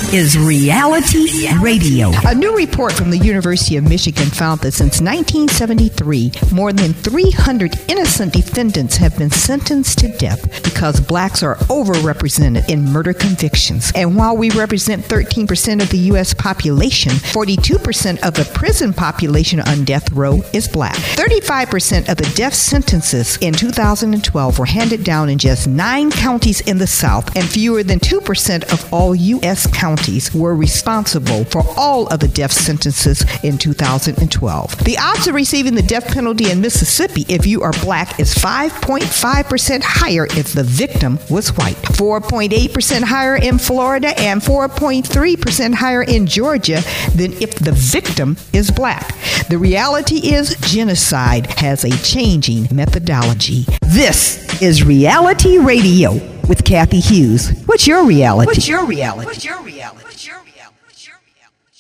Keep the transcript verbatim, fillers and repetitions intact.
is Reality Radio. A new report from the University of Michigan found that since nineteen seventy-three, more than three hundred innocent defendants have been sentenced to death because blacks are overrepresented in murder convictions. And while we represent thirteen percent of the U S population, forty-two percent of the prison population on death row is black. thirty-five percent of the death sentences in two thousand twelve were handed down in just nine counties in the South, and fewer than two percent of all U S counties were responsible for all of the death sentences in two thousand twelve. The odds of receiving the death penalty in Mississippi if you are black is five point five percent higher if the victim was white, four point eight percent higher in Florida, and four point three percent higher in Georgia than if the victim is black. The reality is genocide has a changing methodology. This is Reality Radio with Kathy Hughes. What's your reality? What's your reality? What's your reality? What's your reality?